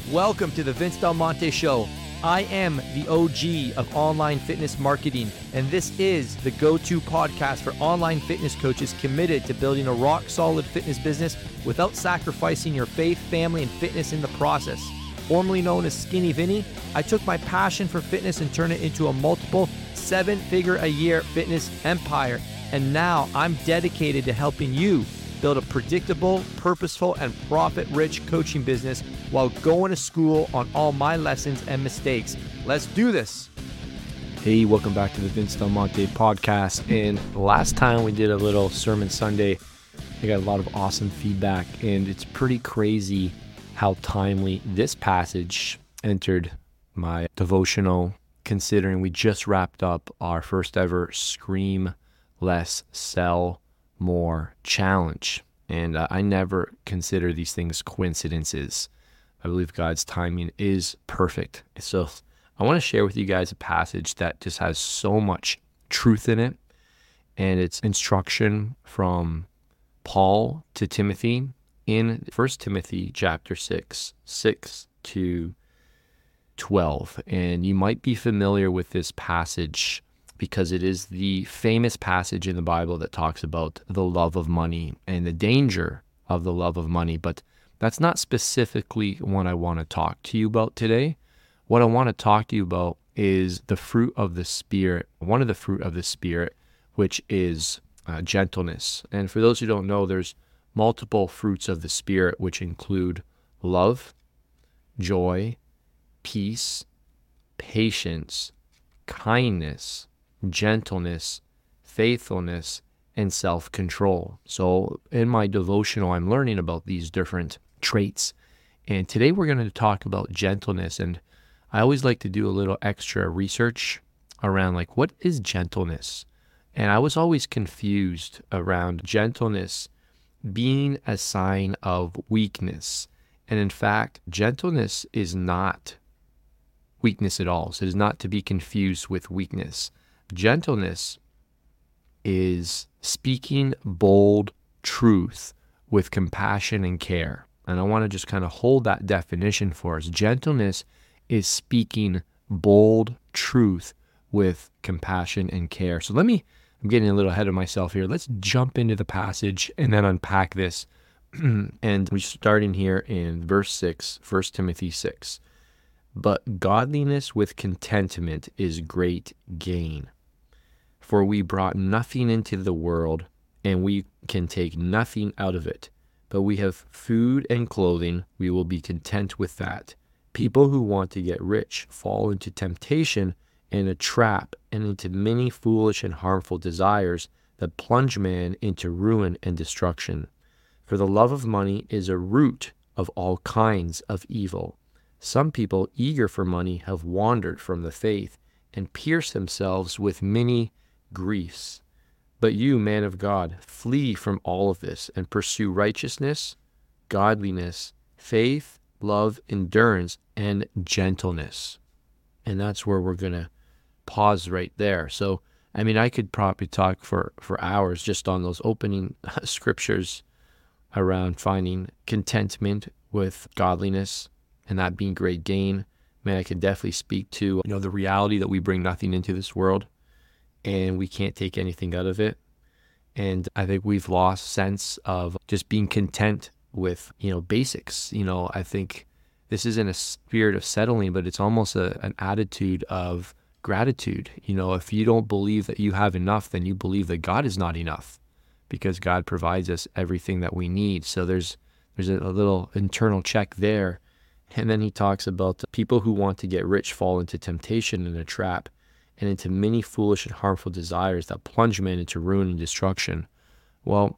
Welcome to the Vince Del Monte Show. I am the OG of online fitness marketing, and this is the go-to podcast for online fitness coaches committed to building a rock-solid fitness business without sacrificing your faith, family, and fitness in the process. Formerly known as Skinny Vinny, I took my passion for fitness and turned it into a multiple seven-figure-a-year fitness empire, and now I'm dedicated to helping you build a predictable, purposeful, and profit-rich coaching business while going to school on all my lessons and mistakes. Let's do this. Hey, welcome back to the Vince Del Monte podcast. And last time we did a little Sermon Sunday, I got a lot of awesome feedback, and it's pretty crazy how timely this passage entered my devotional, considering we just wrapped up our first ever Scream Less, Sell More challenge. And I never consider these things coincidences. I believe God's timing is perfect. So I want to share with you guys a passage that just has so much truth in it. And it's instruction from Paul to Timothy in 1 Timothy chapter 6 to 12. And you might be familiar with this passage because it is the famous passage in the Bible that talks about the love of money and the danger of the love of money. But that's not specifically what I want to talk to you about today. What I want to talk to you about is the fruit of the Spirit, one of the fruit of the Spirit, which is gentleness. And for those who don't know, there's multiple fruits of the Spirit, which include love, joy, peace, patience, kindness, gentleness, faithfulness, and self-control. So in my devotional, I'm learning about these different traits. And today we're going to talk about gentleness. And I always like to do a little extra research around what is gentleness? And I was always confused around gentleness being a sign of weakness. And in fact, gentleness is not weakness at all. So it is not to be confused with weakness. Gentleness is speaking bold truth with compassion and care. And I want to just kind of hold that definition for us. Gentleness is speaking bold truth with compassion and care. So I'm getting a little ahead of myself here. Let's jump into the passage and then unpack this. And we're starting here in verse 6, 1 Timothy 6. But godliness with contentment is great gain. For we brought nothing into the world, and we can take nothing out of it. But we have food and clothing, we will be content with that. People who want to get rich fall into temptation and a trap, and into many foolish and harmful desires that plunge man into ruin and destruction. For the love of money is a root of all kinds of evil. Some people eager for money have wandered from the faith and pierced themselves with many griefs. But you, man of God, flee from all of this and pursue righteousness, godliness, faith, love, endurance, and gentleness. And that's where we're going to pause right there. So, I could probably talk for hours just on those opening scriptures around finding contentment with godliness and that being great gain. I could definitely speak to the reality that we bring nothing into this world and we can't take anything out of it. And I think we've lost sense of just being content with, basics. I think this isn't a spirit of settling, but it's almost an attitude of gratitude. If you don't believe that you have enough, then you believe that God is not enough because God provides us everything that we need. So there's a little internal check there. And then he talks about the people who want to get rich fall into temptation and a trap, and into many foolish and harmful desires that plunge men into ruin and destruction. Well,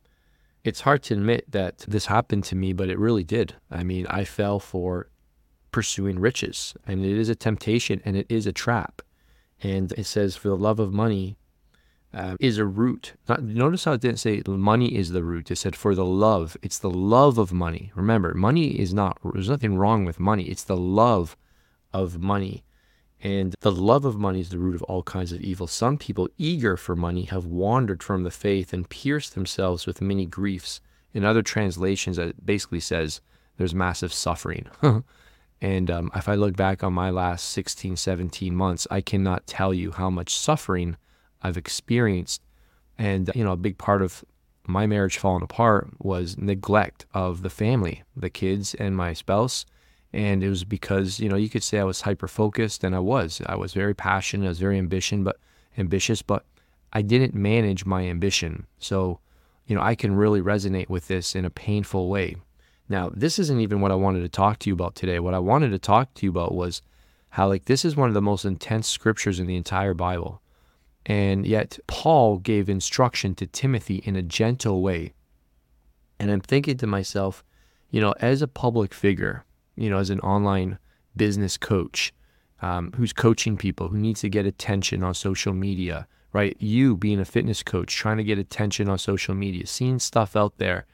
it's hard to admit that this happened to me, but it really did. I fell for pursuing riches, and it is a temptation and it is a trap. And it says, for the love of money is a root. Notice how it didn't say money is the root. It said for the love. It's the love of money. Remember, there's nothing wrong with money. It's the love of money. And the love of money is the root of all kinds of evil. Some people eager for money have wandered from the faith and pierced themselves with many griefs. In other translations, it basically says there's massive suffering. And if I look back on my last 16, 17 months, I cannot tell you how much suffering I've experienced. And, a big part of my marriage falling apart was neglect of the family, the kids and my spouse. And it was because, you could say I was hyper-focused, and I was very passionate, I was very ambitious, but I didn't manage my ambition. So, I can really resonate with this in a painful way. Now, this isn't even what I wanted to talk to you about today. What I wanted to talk to you about was how, this is one of the most intense scriptures in the entire Bible. And yet Paul gave instruction to Timothy in a gentle way. And I'm thinking to myself, as a public figure, as an online business coach, who's coaching people, who needs to get attention on social media, right? You being a fitness coach, trying to get attention on social media, seeing stuff out there,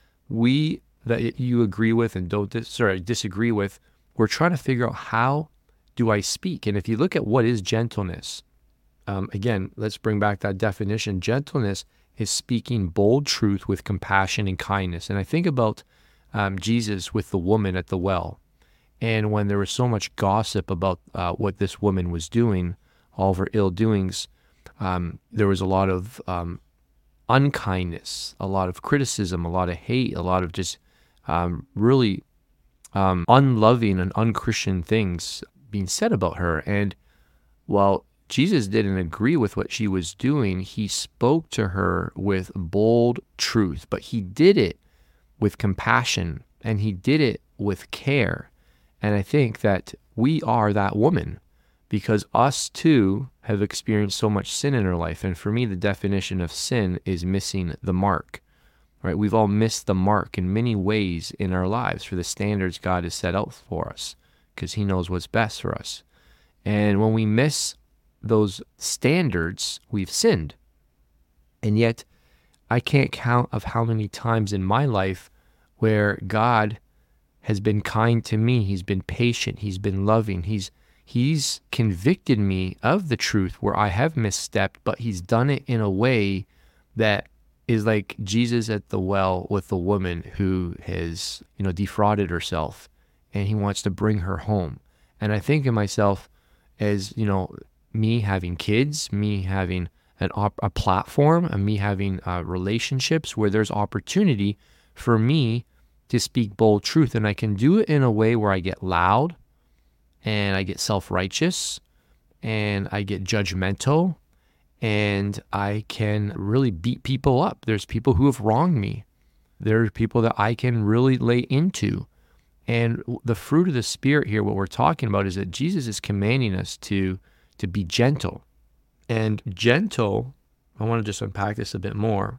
that you agree with and disagree with, we're trying to figure out, how do I speak? And if you look at what is gentleness, again, let's bring back that definition. Gentleness is speaking bold truth with compassion and kindness. And I think about Jesus with the woman at the well. And when there was so much gossip about what this woman was doing, all of her ill doings, there was a lot of unkindness, a lot of criticism, a lot of hate, a lot of just really unloving and unchristian things being said about her. And while Jesus didn't agree with what she was doing, he spoke to her with bold truth, but he did it with compassion, and he did it with care. And I think that we are that woman, because us too have experienced so much sin in our life. And for me, the definition of sin is missing the mark, right? We've all missed the mark in many ways in our lives for the standards God has set out for us, because he knows what's best for us. And when we miss those standards, we've sinned. And yet, I can't count of how many times in my life where God has been kind to me. He's been patient. He's been loving. He's convicted me of the truth where I have misstepped, but he's done it in a way that is like Jesus at the well with the woman who has, defrauded herself, and he wants to bring her home. And I think of myself as, me having kids, me having a platform, and me having relationships where there's opportunity for me to speak bold truth. And I can do it in a way where I get loud, and I get self-righteous, and I get judgmental, and I can really beat people up. There's people who have wronged me. There are people that I can really lay into. And the fruit of the Spirit here, what we're talking about, is that Jesus is commanding us to be gentle. And gentle, I want to just unpack this a bit more.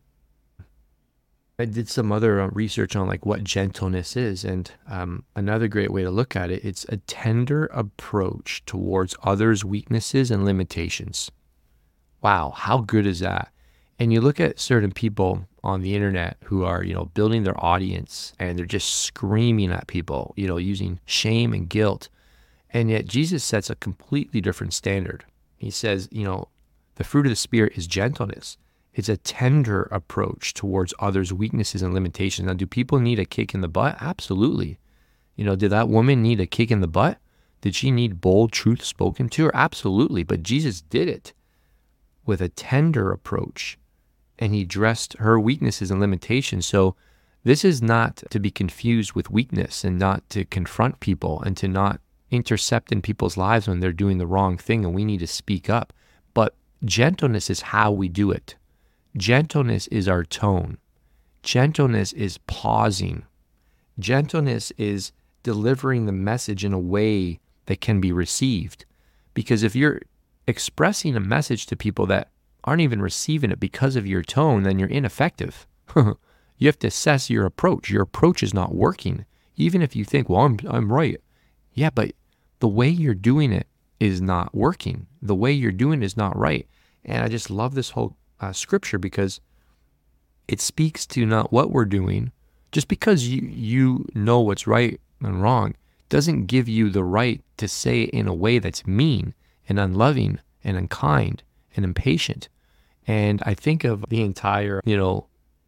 I did some other research on what gentleness is, and another great way to look at it, it's a tender approach towards others' weaknesses and limitations. Wow, how good is that? And you look at certain people on the internet who are, building their audience, and they're just screaming at people, using shame and guilt. And yet Jesus sets a completely different standard. He says, the fruit of the Spirit is gentleness. It's a tender approach towards others' weaknesses and limitations. Now, do people need a kick in the butt? Absolutely. Did that woman need a kick in the butt? Did she need bold truth spoken to her? Absolutely. But Jesus did it with a tender approach, and he addressed her weaknesses and limitations. So this is not to be confused with weakness, and not to confront people, and to not intercept in people's lives when they're doing the wrong thing and we need to speak up. But gentleness is how we do it. Gentleness is our tone. Gentleness is pausing. Gentleness is delivering the message in a way that can be received. Because if you're expressing a message to people that aren't even receiving it because of your tone, then you're ineffective. You have to assess your approach. Your approach is not working. Even if you think, well, I'm right. Yeah, but the way you're doing it is not working. The way you're doing it is not right. And I just love this whole scripture, because it speaks to not what we're doing. Just because you know what's right and wrong doesn't give you the right to say it in a way that's mean and unloving and unkind and impatient. And I think of the entire,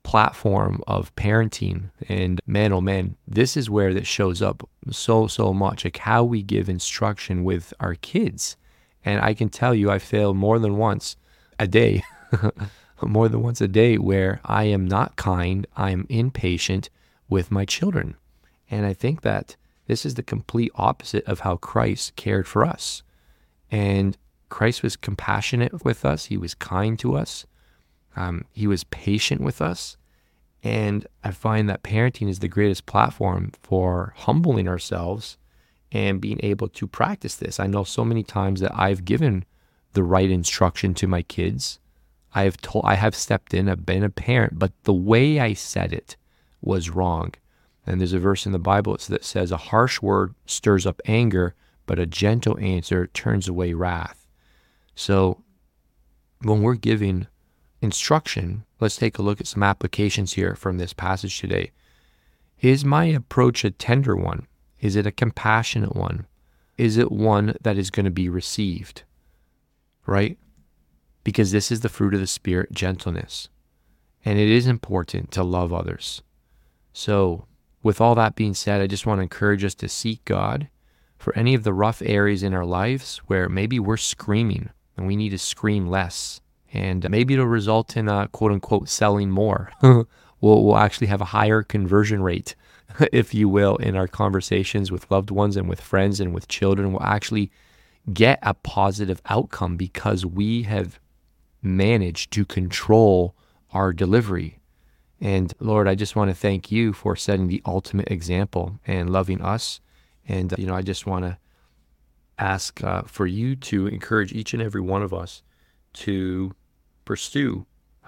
platform of parenting. And man, oh man, this is where that shows up so much, like how we give instruction with our kids. And I can tell you, I fail more than once a day, more than once a day, where I am not kind, I am impatient with my children. And I think that this is the complete opposite of how Christ cared for us. And Christ was compassionate with us. He was kind to us. He was patient with us. And I find that parenting is the greatest platform for humbling ourselves and being able to practice this. I know so many times that I've given the right instruction to my kids. I have stepped in, I've been a parent, but the way I said it was wrong. And there's a verse in the Bible that says, a harsh word stirs up anger, but a gentle answer turns away wrath. So when we're giving instruction, let's take a look at some applications here from this passage today. Is my approach a tender one? Is it a compassionate one? Is it one that is going to be received? Right? Because this is the fruit of the Spirit, gentleness. And it is important to love others. So with all that being said, I just want to encourage us to seek God for any of the rough areas in our lives where maybe we're screaming and we need to scream less. And maybe it'll result in quote unquote selling more. We'll actually have a higher conversion rate, if you will, in our conversations with loved ones and with friends and with children. We'll actually get a positive outcome because we have managed to control our delivery. And Lord, I just want to thank you for setting the ultimate example and loving us. And, I just want to ask for you to encourage each and every one of us to pursue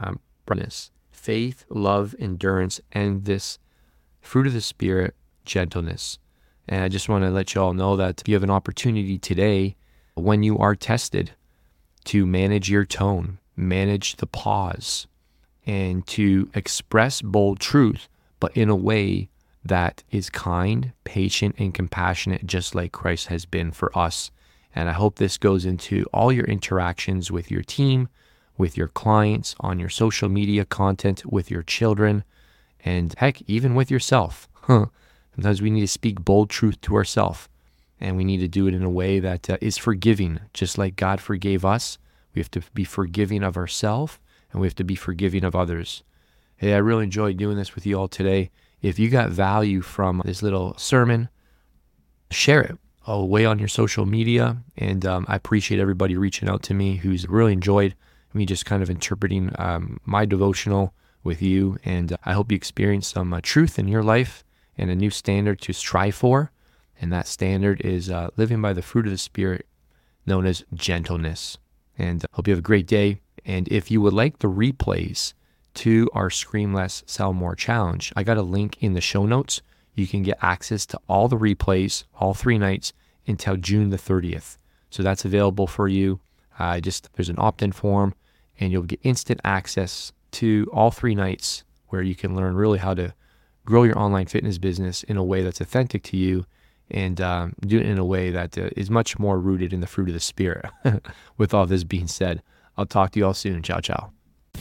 faith, love, endurance, and this fruit of the Spirit, gentleness. And I just want to let you all know that you have an opportunity today when you are tested to manage your tone, manage the pause, and to express bold truth, but in a way that is kind, patient, and compassionate, just like Christ has been for us. And I hope this goes into all your interactions with your team, with your clients, on your social media content, with your children, and heck, even with yourself. Sometimes we need to speak bold truth to ourselves, and we need to do it in a way that is forgiving, just like God forgave us. We have to be forgiving of ourselves, and we have to be forgiving of others. Hey, I really enjoyed doing this with you all today. If you got value from this little sermon, share it away on your social media. And I appreciate everybody reaching out to me who's really enjoyed me just kind of interpreting my devotional with you. And I hope you experience some truth in your life and a new standard to strive for. And that standard is living by the fruit of the Spirit, known as gentleness. And hope you have a great day. And if you would like the replays to our Scream Less, Sell More Challenge, I got a link in the show notes. You can get access to all the replays, all 3 nights, until June the 30th. So that's available for you. There's an opt-in form, and you'll get instant access to all 3 nights where you can learn really how to grow your online fitness business in a way that's authentic to you, and do it in a way that is much more rooted in the fruit of the Spirit. With all this being said, I'll talk to you all soon. Ciao, ciao.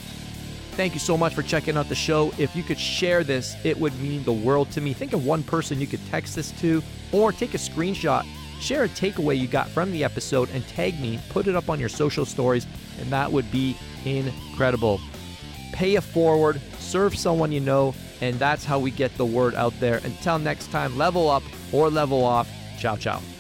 Thank you so much for checking out the show. If you could share this, it would mean the world to me. Think of one person you could text this to, or take a screenshot, share a takeaway you got from the episode, and tag me, put it up on your social stories, and that would be incredible. Pay it forward, serve someone you know, and that's how we get the word out there. Until next time, level up or level off. Ciao, ciao.